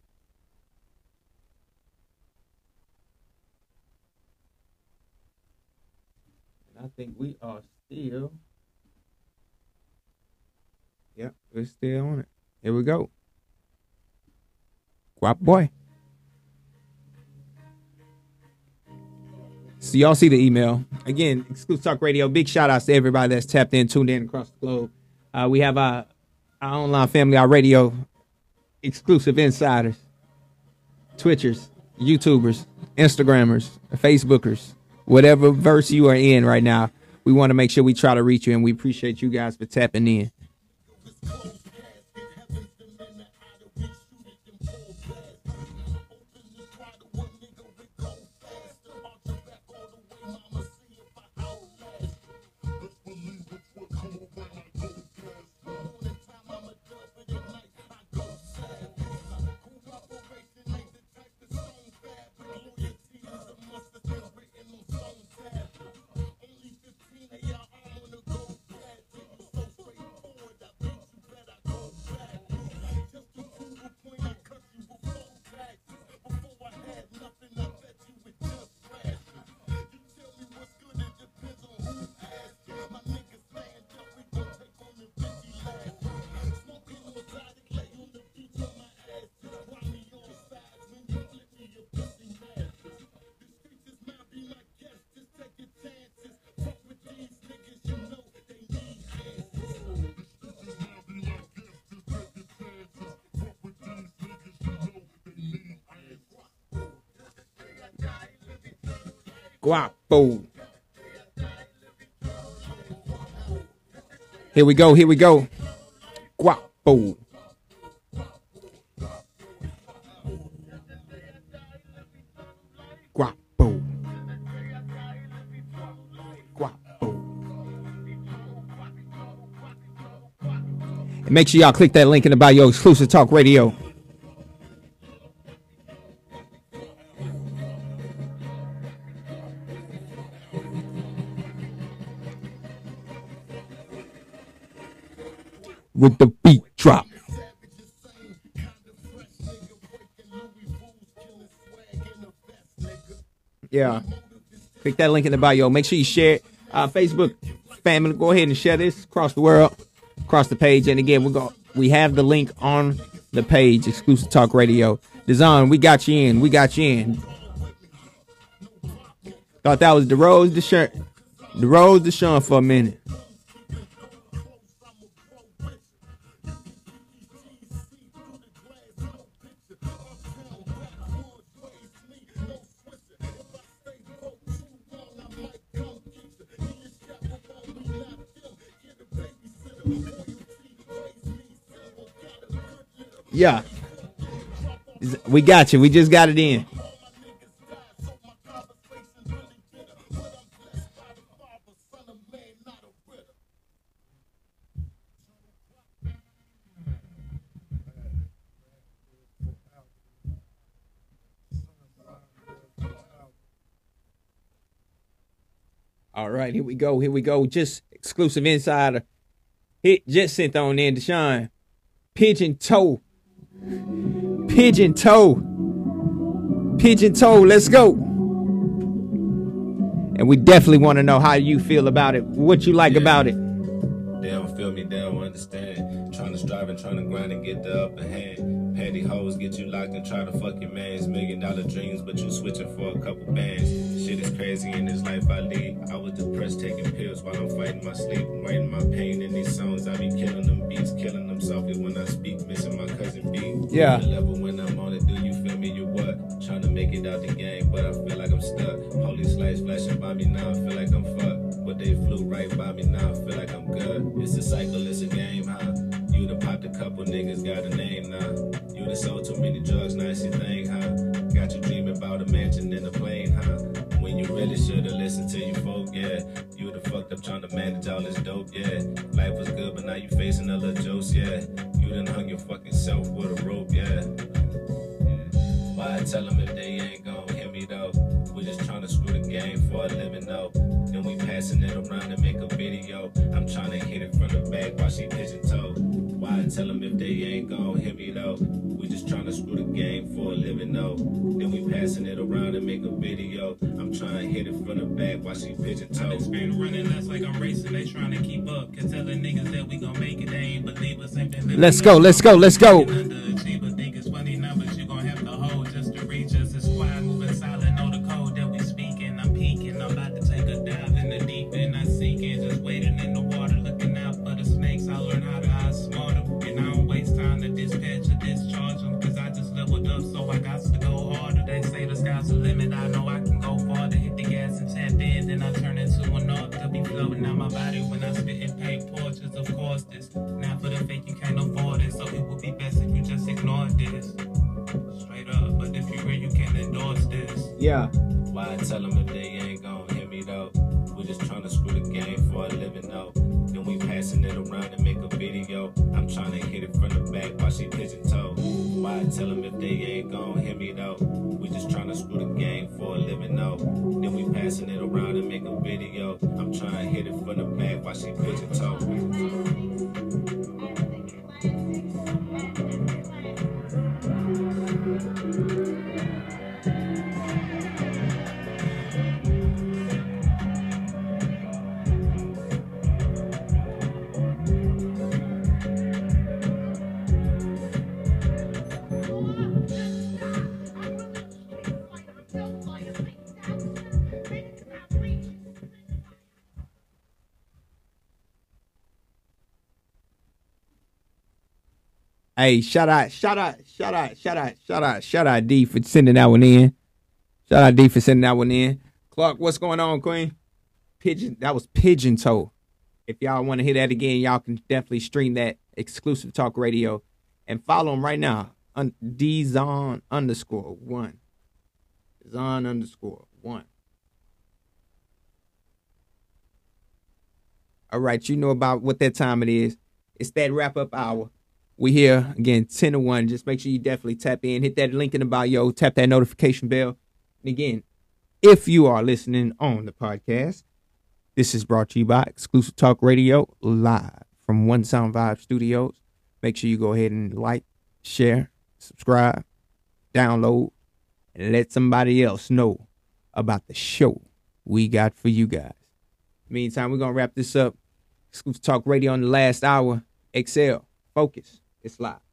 I think we are still. Yep, we're still on it. Here we go. Guap boy. So y'all see the email. Again, Exclusive Talk Radio. Big shout outs to everybody that's tapped in, tuned in across the globe. We have our online family, our radio exclusive insiders, Twitchers, YouTubers, Instagrammers, Facebookers, whatever verse you are in right now. We want to make sure we try to reach you, and we appreciate you guys for tapping in. Guapo. Here we go. Here we go. Guapo. Guapo. Guapo. And make sure y'all click that link in the bio. Exclusive Talk Radio. With the beat drop. Yeah. Click that link in the bio. Make sure you share it. Facebook family, go ahead and share this across the world, across the page. And again, we have the link on the page, Exclusive Talk Radio. Design, we got you in. We got you in. Thought that was DeRose Deshaun for a minute. Yeah, we got you. We just got it in. All right, here we go. Here we go. Just exclusive insider. Hit just sent on in, Deshaun. Pigeon toe. Pigeon toe. Pigeon toe. Let's go. And we definitely want to know how you feel about it. What you like about it. They don't feel me, they don't understand. Trying to strive and trying to grind and get the upper hand. Petty hoes get you locked and try to fuck your mans. $1 million dreams, but you switching for a couple bands. Shit is crazy in this life I lead. I was depressed taking pills while I'm fighting my sleep. Writing my pain in these songs. I be killing them beats, killing them softly when I speak. Missing my cousin B. Yeah. The level when I'm on it, do you feel me? You what? Trying to make it out the game, but I feel like I'm stuck. Police lights flashing by me now, I feel like I'm fucked. But they flew right by me now, I feel like I'm good. It's a cycle, it's a game, huh? You done popped a couple niggas, got a name now. You done sold too many drugs, now it's your thing, huh? Got you dreaming about a mansion and a plane, huh? When you really should've listened to your folk, yeah. You done fucked up trying to manage all this dope, yeah. Life was good, but now you facing a little jokes, yeah. You done hung your fucking self with a rope, yeah. Why I tell them if they it around and make a video. I'm trying to hit it from the back while she pigeon-toed. Why I tell them if they ain't gon' hit me though? We just trying to screw the game for a living though. Then we passing it around and make a video. I'm trying to hit it from the back while she pigeon-toed. I'm experiencing running less like I'm racing. They trying to keep up. Can tell the niggas that we gon' make it. They ain't believe us. Let's go, let's go, let's go. Think it's funny numbers. You gon' have to hold just to reach us. It's quiet, moving silent. Know the code that we speaking. I'm peeking. I'm about to take a dive in the deep end. I sink in. Just waiting in the water, looking out for the snakes. I learn how to eye smarter. And I don't waste time to dispatch or discharge them. Cause I just leveled up, so I got to go harder. They say the sky's the limit. I know I can go farther. Hit the gas and tap in. Then I turn into an arc to be floating out my body when I spit and paint portraits. Of course, this. Now for the fake, you can't afford it. So it would be best if you just ignore this. Straight up. But if you real, you can't endorse this. Yeah. Why I tell them if they ain't gon' hit me though? We just trying to screw the game for a living though. Then we passing it around and make a video. I'm trying to hit it from the back while she pigeon-toed. Why I tell them if they ain't gon' hit me though? We just trying to screw the game for a living though. Then we passing it around and make a video. I'm trying to hit it from the back while she pigeon-toed. Hey, shout out D for sending that one in. Shout out D for sending that one in. Clark, what's going on, Queen? That was pigeon-toe. If y'all want to hear that again, y'all can definitely stream that exclusive talk radio and follow him right now. DZon_1. Zon_1. All right, you know about what that time it is. It's that wrap-up hour. We here again 10 to 1. Just make sure you definitely tap in, hit that link in the bio, tap that notification bell. And again, if you are listening on the podcast, this is brought to you by Exclusive Talk Radio live from One Sound Vibe Studios. Make sure you go ahead and like, share, subscribe, download, and let somebody else know about the show we got for you guys. Meantime, we're gonna wrap this up. Exclusive Talk Radio on the last hour. Excel, focus. It's live.